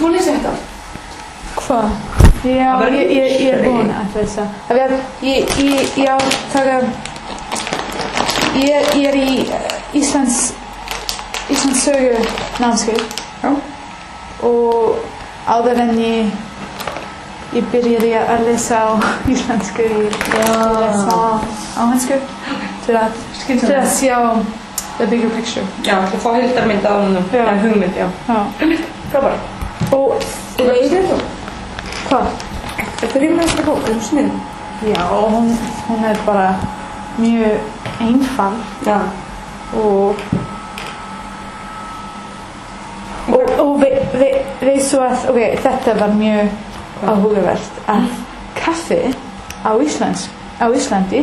þú lesa þetta? Hvað? Já, ég búin að lesa. Ég á taka... Ég í Íslands sögu námskeið. Já. Og áður en ég byrjaði að lesa á íslensku, ég lesa á hansku til að sjá the bigger picture. Já, til að fá heildarmynd af húnum, en hugmynd, já. Frábært. Og veistu þetta? Hvað? Þetta rífnæsta bók, snið. Já, hún bara mjög einfald. Já. Og veistu að, þetta var mjög áhugavert að kaffi á Íslandi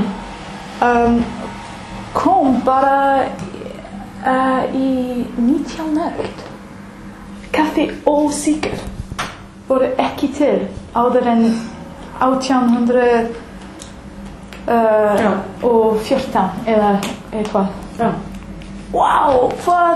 kom bara í 19. öld. Kaffi og sykur voru ekki til áður en 1814 eða eitthvað. Wow, hvað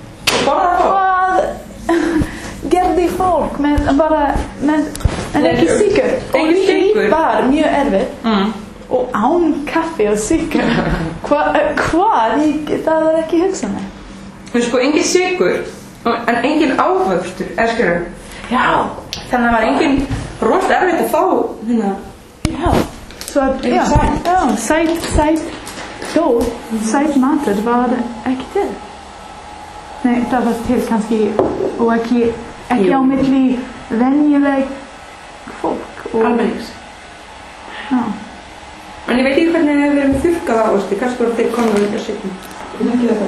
gerði fólk með ekki sykur? Og líf var mjög erfitt og án kaffi og sykur. Hvað? Það ekki hugsa mig. Sko, engin sykur en engin ávöxtur, skilur. Já. Þannig að það var engin rost erfitt að fá hérna. Já. Svo að, sæt matur var ekki til. Nei, það var til kannski og ekki á milli venjuleg fólk. Almennings. Já. En ég veit ekki hvernig það hefur verið með þurrkaða ásti, kannski voru þeir konar ekki að sykna. Ég ekki það.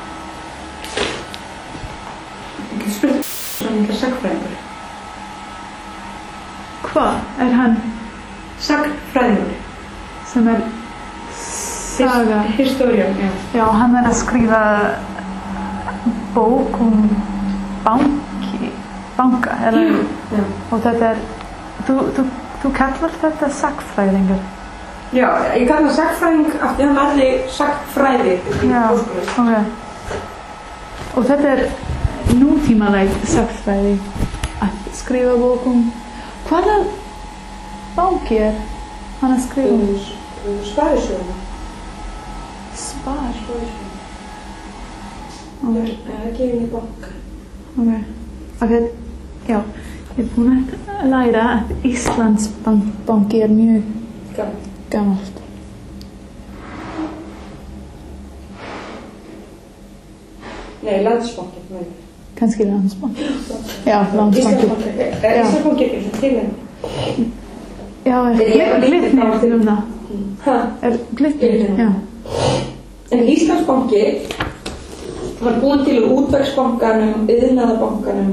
Ég geti spurt svona einhver sagnfræðingur. Hvað hann? Sagnfræðingur. Sem saga. Historian, já. Já, hann að skrifa bók banka, eller? Já. Og þetta þú kallar þetta sagnfræðingur? Já, ég kallar sagnfræðing af því hann lærði sagnfræði. Já, ok. Og þetta nútímaleg sagnfræði að skrifa bókum. Hvaða bóki hann að skrifa? Sparisjóðuna. Sparisjóðuna? Það gefið í banka. Ok, já, ég búin að læra að Íslandsbanki mjög gammalt. Nei, Landsbanki. Kannski Landsbanki. Já, Landsbanki. Íslandsbanki ekki til henni. Já, Glitnir núna. Glitnir, já. En Íslandsbanki var búin til úr útvegsbankanum, iðnaðarbankanum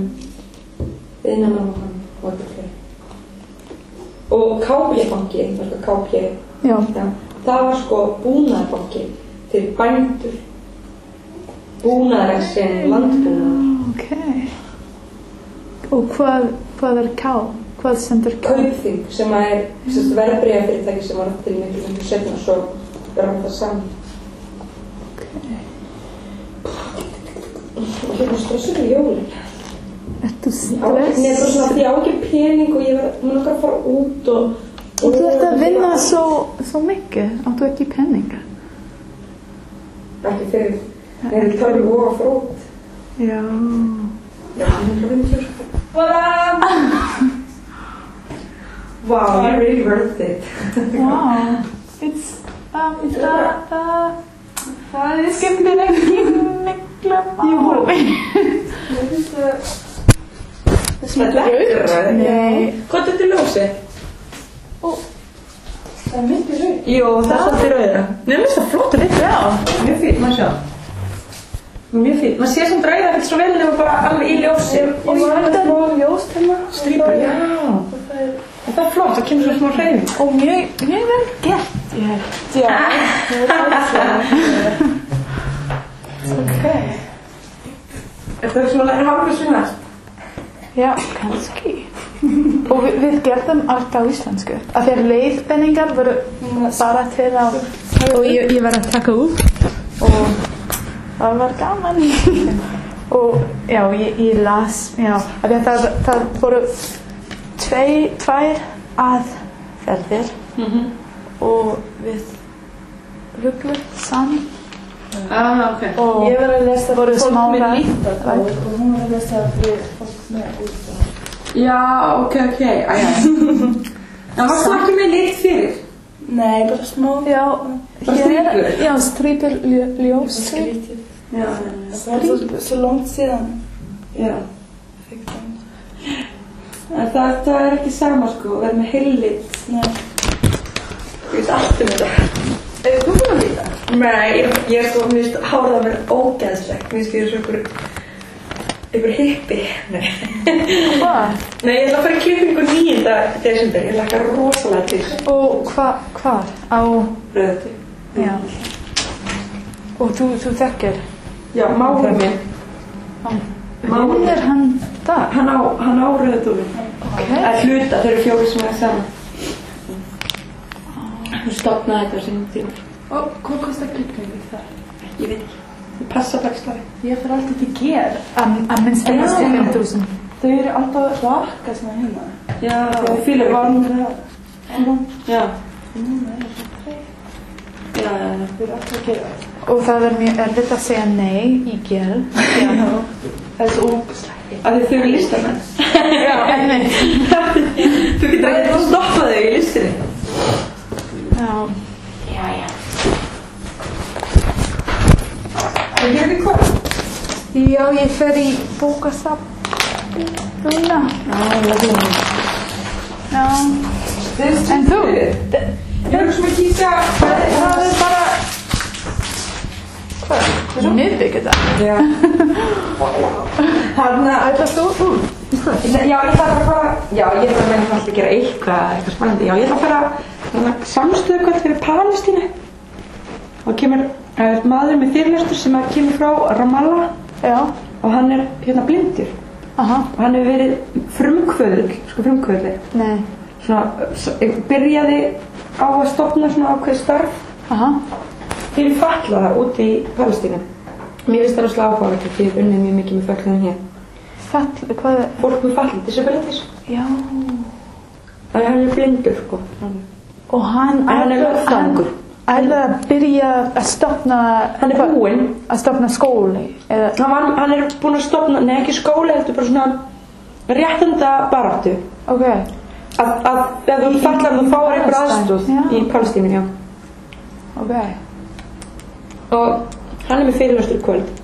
og eitthvað fyrir. Og KP-banki, KP, það var sko búnaðarbanki til bændur. Búnaðar sem landbúnaðar. Ok. Og hvað K? Hvað stendur K? Kaupþing, sem verðbréfafyrirtæki sem var til miklu setna og svo verða það saman. Og hérna stressur í jólinn. Ertu stress? Nei, bara svona því ég á ekki pening og ég var nokkar að fara út og þú ert að vinna svo mikið, áttu ekki peninga? Ekki fyrir tölvu og að fara út. Já. Já, 150. Wow, you're really worth it. Wow. Það skemmtir ekki mikla máli. Það lekkur. Nei. Hvað er til ljósi? Það mikið rauð. Jú, það svolítið rauða. Nei, mér finnst það flott að litur. Já, mjög fínt, maður sjá. Mjög fínt. Maður sé sem rauða ekkert svo vel nema bara alveg í ljósi. Og ég veit að það er ljóst hérna. Strípur, já. Það er flott, það kemur svo smá hreyfing. Og mjög vel gert. Já. Ok. Er það sem að læra hafnarsu næst? Já, kannski. Og við gerðum allt á íslensku. Af því að leiðbenningar voru bara til á... Og ég var að taka upp. Og það var gaman. Og já, ég las, já, af því að það voru tvær aðferðir og við ruggluð saman. Ok. Og ég var að lesa voru fólk með smára líta og hún var að lesa fyrir fólk með útá. Já, ok, en varstu ekki með lit fyrir? Nei, bara smá. Já, Bara strípur? Já, strípur ljósi. Já. Það var svo langt síðan. Já. En það er ekki sama sko, að vera með heillit. Nei. Ég veit allt þetta. Þú búin að líta? Nei, ég sko, mér finnst hárað að vera ógeðslegt. Mér finnst ég svo einhver hippi. Nei. Hvað? Nei, ég ætla að fara í klippingu 9. desember. Ég hlakka rosalega til. Og hvar? Á Rauðati. Já. Og þú þekkir? Já, máður minn. Hún hann það? Hann á Rauðatúfi. Ok. Það er hluta, þau eru 4 sem er saman. Hún stofnaði þetta á sínum tíma. Og hvað kostar klippingu þar? Ég veit ekki. Ég passa bakslaði. Ég fyrir alltaf til ger. Að minnst einhvers til 5.000. Þau eru alltaf rakka sem er hérna. Já, og fylgur var var. hún það. Já. Núna er það svo Já. Þau eru alltaf að gera það. Og það mjög erfitt að segja nei í gel. Já. Það er svo ógæslegt. Af því þau eru listamenn. Já, einmitt. Þú getur ekki að stoppa þau í listinni. Já. Það er ekki hvað? Já, ég fer í bókasafn. Núna. Já. En þú? Ég er sem að kíkja. Það er bara... Hvað? Miðbyggjur það? Já. Þarna. Ætlast þú? Já, ég þarf að fara. Já, ég þarf að meina alltaf að gera eitthvað spennandi. Já, ég þarf að fara samstöðukvöld fyrir Palestínu. Og kemur maður með fyrirlestur sem kemur frá Ramallah. Já. Og hann er hérna blindur. Aha. Og hann hefur verið frumkvöðli. Nei. Svona, byrjaði á að stofna svona ákveð starf. Aha. Fyrir fatlaða úti í Palestínu. Mér finnst það að slá áhugaverð því ég unnið mjög mikið með fötluðum hér. Hvað er... Fólk með fatlað, disabilities. Já. Það hann er blindur, sko. Og hann er lögfræðingur. ætlaði að byrja að stofna... Hann er búinn. Að stofna skóli, eða... Hann er búinn að stofna, nei ekki skóli, heldur bara svona réttenda baráttu. Ok. Að ef þú fatlar þú fáir einhver aðstóð í Palestínu, já. Ok. Og hann er með fyrirlestur í kvöld.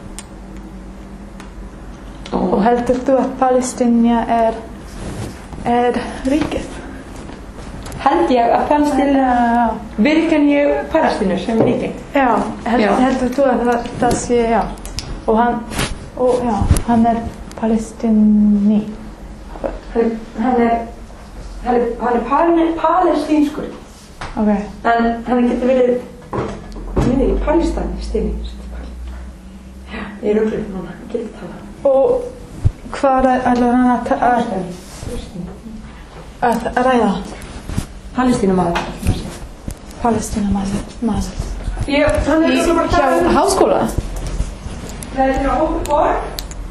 Og heldur þú að Palestína er ríkið? Held ég að Palestína virkan ég Palestínu sem ríki. Já, heldur þú að það sé, já. Og hann er palestíni. Hann er palestínskur. Ok. En hann getur verið í Palestínu. Já, ég er rugluð núna, ég get ekki tala. Og hvað ætlar hann að ræða? Palestínumaður. Palestínumaður. Hann er bara að tala Hjá háskóla? Það er Open Borg.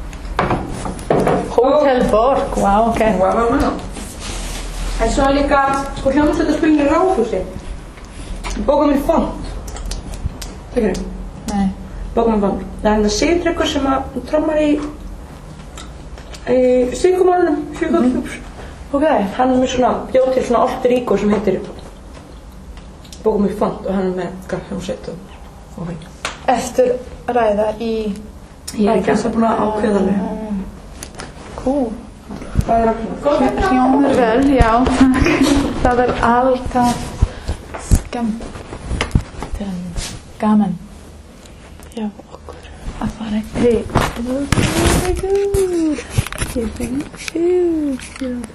Hotel Borg, wow, ok. Wow. En svo er líka, sko hljómsveitaspilin í Ráðhúsi. Bókaminn Font. Þekkir þið? Nei. Bókaminn Font. Það er hann að Sigtryggur sem að trommar í Sigurmálunum, Sigurklúps. Ok. Hann er með svona, bjóð til svona alter ego sem heitir Bókaminn Font og hann er með hljómsveit og hæg. Eftir ræða í... Ég er ekki alltaf búin að ákveða alveg. Cool. Hvað er það? Hljómar vel, já. Það er alltaf gaman hjá okkur að fara. Hey. Thank you.